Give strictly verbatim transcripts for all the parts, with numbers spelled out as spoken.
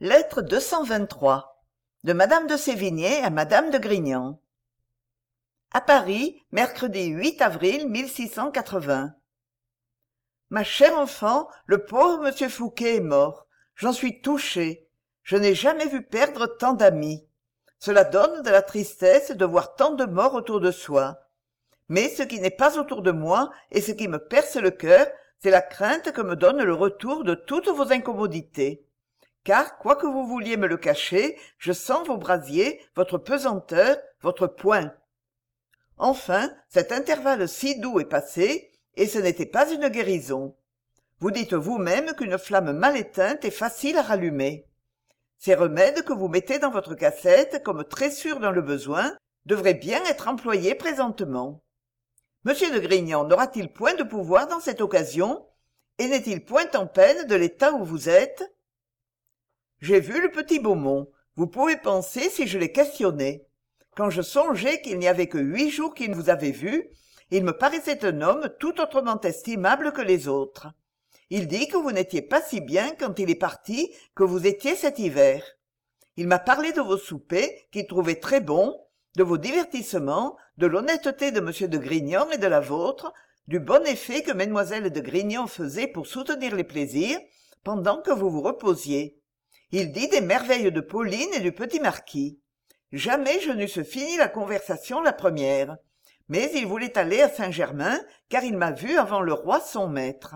Lettre deux cent vingt-trois de Madame de Sévigné à Madame de Grignan. À Paris, mercredi huit avril mille six cent quatre-vingts. Ma chère enfant, le pauvre monsieur Fouqué est mort. J'en suis touchée. Je n'ai jamais vu perdre tant d'amis. Cela donne de la tristesse de voir tant de morts autour de soi. Mais ce qui n'est pas autour de moi et ce qui me perce le cœur, c'est la crainte que me donne le retour de toutes vos incommodités. Car, quoi que vous vouliez me le cacher, je sens vos brasiers, votre pesanteur, votre poing. Enfin, cet intervalle si doux est passé, et ce n'était pas une guérison. Vous dites vous-même qu'une flamme mal éteinte est facile à rallumer. Ces remèdes que vous mettez dans votre cassette, comme très sûrs dans le besoin, devraient bien être employés présentement. Monsieur de Grignan n'aura-t-il point de pouvoir dans cette occasion, et n'est-il point en peine de l'état où vous êtes? J'ai vu le petit Beaumont. Vous pouvez penser si je l'ai questionné. Quand je songeais qu'il n'y avait que huit jours qu'il vous avait vu, il me paraissait un homme tout autrement estimable que les autres. Il dit que vous n'étiez pas si bien quand il est parti que vous étiez cet hiver. Il m'a parlé de vos soupers, qu'il trouvait très bons, de vos divertissements, de l'honnêteté de monsieur de Grignan et de la vôtre, du bon effet que mademoiselle de Grignan faisait pour soutenir les plaisirs, pendant que vous vous reposiez. Il dit des merveilles de Pauline et du petit marquis. Jamais je n'eusse fini la conversation la première. Mais il voulait aller à Saint-Germain, car il m'a vu avant le roi son maître.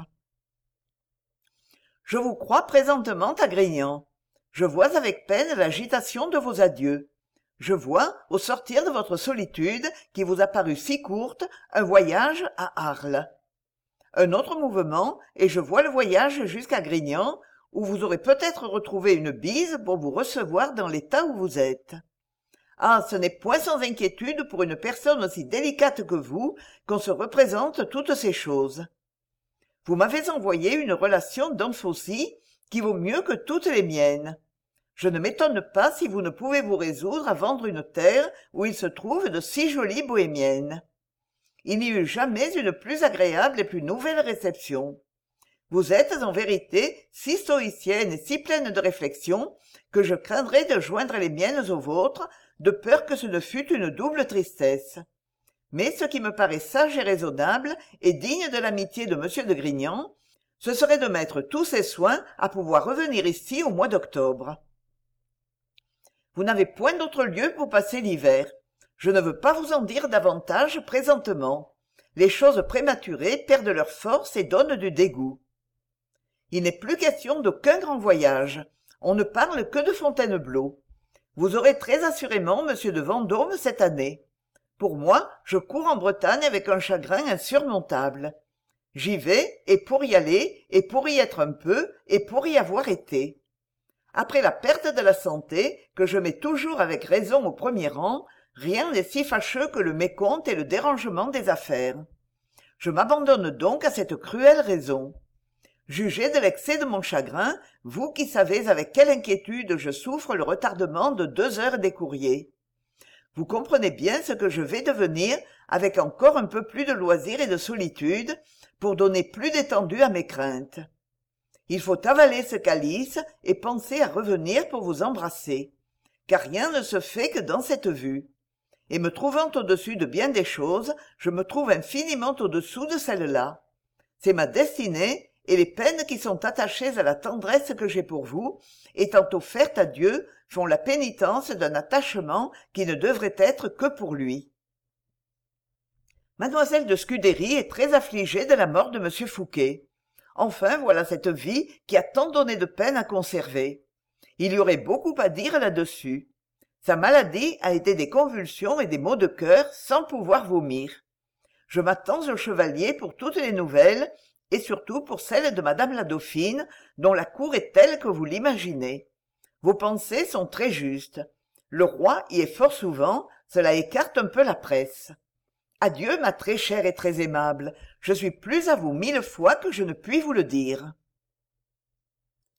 Je vous crois présentement à Grignan. Je vois avec peine l'agitation de vos adieux. Je vois, au sortir de votre solitude, qui vous a paru si courte, un voyage à Arles. Un autre mouvement, et je vois le voyage jusqu'à Grignan, où vous aurez peut-être retrouvé une bise pour vous recevoir dans l'état où vous êtes. Ah, ce n'est point sans inquiétude pour une personne aussi délicate que vous qu'on se représente toutes ces choses. Vous m'avez envoyé une relation d'Anfossi qui vaut mieux que toutes les miennes. Je ne m'étonne pas si vous ne pouvez vous résoudre à vendre une terre où il se trouve de si jolies bohémiennes. Il n'y eut jamais une plus agréable et plus nouvelle réception. Vous êtes en vérité si stoïcienne et si pleine de réflexion que je craindrais de joindre les miennes aux vôtres, de peur que ce ne fût une double tristesse. Mais ce qui me paraît sage et raisonnable et digne de l'amitié de monsieur de Grignan, ce serait de mettre tous ses soins à pouvoir revenir ici au mois d'octobre. Vous n'avez point d'autre lieu pour passer l'hiver. Je ne veux pas vous en dire davantage présentement. Les choses prématurées perdent leur force et donnent du dégoût. Il n'est plus question d'aucun grand voyage. On ne parle que de Fontainebleau. Vous aurez très assurément monsieur de Vendôme cette année. Pour moi, je cours en Bretagne avec un chagrin insurmontable. J'y vais, et pour y aller, et pour y être un peu, et pour y avoir été. Après la perte de la santé, que je mets toujours avec raison au premier rang, rien n'est si fâcheux que le mécompte et le dérangement des affaires. Je m'abandonne donc à cette cruelle raison. Jugez de l'excès de mon chagrin, vous qui savez avec quelle inquiétude je souffre le retardement de deux heures des courriers. Vous comprenez bien ce que je vais devenir avec encore un peu plus de loisir et de solitude pour donner plus d'étendue à mes craintes. Il faut avaler ce calice et penser à revenir pour vous embrasser, car rien ne se fait que dans cette vue. Et me trouvant au-dessus de bien des choses, je me trouve infiniment au-dessous de celle-là. C'est ma destinée, et les peines qui sont attachées à la tendresse que j'ai pour vous, étant offertes à Dieu, font la pénitence d'un attachement qui ne devrait être que pour lui. Mademoiselle de Scudéry est très affligée de la mort de monsieur Fouqué. Enfin, voilà cette vie qui a tant donné de peine à conserver. Il y aurait beaucoup à dire là-dessus. Sa maladie a été des convulsions et des maux de cœur sans pouvoir vomir. Je m'attends au chevalier pour toutes les nouvelles, et surtout pour celle de madame la dauphine, dont la cour est telle que vous l'imaginez. Vos pensées sont très justes. Le roi y est fort souvent, cela écarte un peu la presse. Adieu, ma très chère et très aimable, je suis plus à vous mille fois que je ne puis vous le dire.